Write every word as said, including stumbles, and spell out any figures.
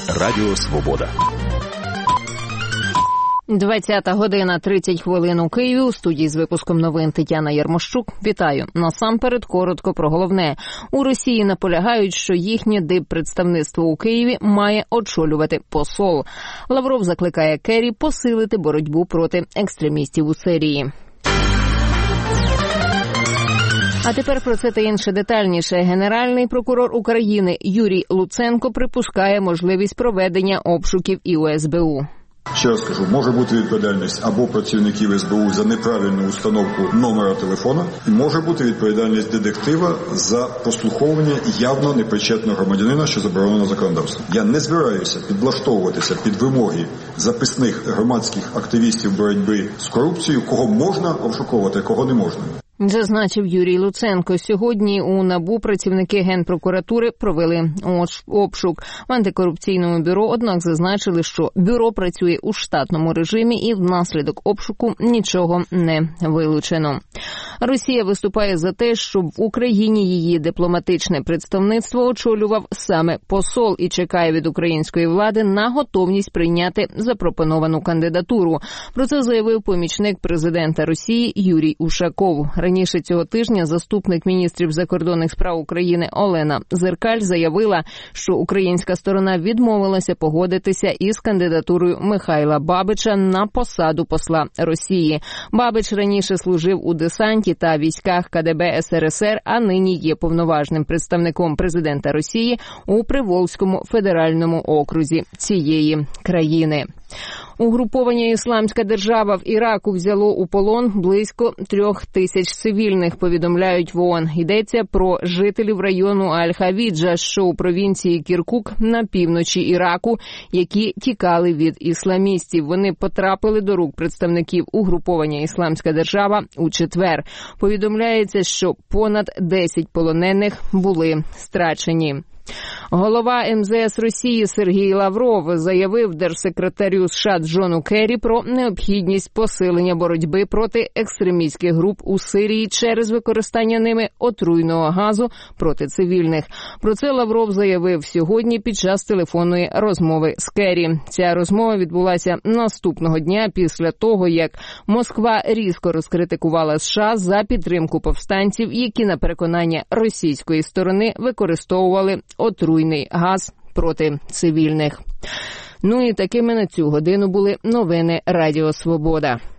Радіо Свобода. двадцята година тридцять хвилин у Києві. У студії з випуском новин Тетяна Ярмощук. Вітаю. Насамперед коротко про головне. У Росії наполягають, що їхнє диппредставництво у Києві має очолювати посол. Лавров закликає Керрі посилити боротьбу проти екстремістів у Сирії. А тепер про це та інше детальніше. Генеральний прокурор України Юрій Луценко припускає можливість проведення обшуків і у ес бе у. Ще раз кажу, може бути відповідальність або працівників ес бе у за неправильну установку номера телефона, і може бути відповідальність детектива за прослуховування явно непричетного громадянина, що заборонено законодавством. Я не збираюся підлаштовуватися під вимоги записних громадських активістів боротьби з корупцією, кого можна обшуковувати, кого не можна. Зазначив Юрій Луценко. Сьогодні у НАБУ працівники Генпрокуратури провели обшук в антикорупційному бюро, однак зазначили, що бюро працює у штатному режимі і внаслідок обшуку нічого не вилучено. Росія виступає за те, щоб в Україні її дипломатичне представництво очолював саме посол і чекає від української влади на готовність прийняти запропоновану кандидатуру. Про це заявив помічник президента Росії Юрій Ушаков. Раніше цього тижня заступник міністрів закордонних справ України Олена Зеркаль заявила, що українська сторона відмовилася погодитися із кандидатурою Михайла Бабича на посаду посла Росії. Бабич раніше служив у десанті та військах ка де бе ес ер ес ер, а нині є повноважним представником президента Росії у Приволзькому федеральному окрузі цієї країни. Угруповання «Ісламська держава» в Іраку взяло у полон близько трьох тисяч цивільних, повідомляють в ООН. Йдеться про жителів району Аль-Хавіджа, що у провінції Кіркук на півночі Іраку, які тікали від ісламістів. Вони потрапили до рук представників угруповання «Ісламська держава» у четвер. Повідомляється, що понад десять полонених були страчені. Голова ем зе ес Росії Сергій Лавров заявив держсекретарю США Джону Керрі про необхідність посилення боротьби проти екстремістських груп у Сирії через використання ними отруйного газу проти цивільних. Про це Лавров заявив сьогодні під час телефонної розмови з Керрі. Ця розмова відбулася наступного дня після того, як Москва різко розкритикувала США за підтримку повстанців, які, на переконання російської сторони, використовували отруйний газ проти цивільних. Ну і такими на цю годину були новини Радіо Свобода.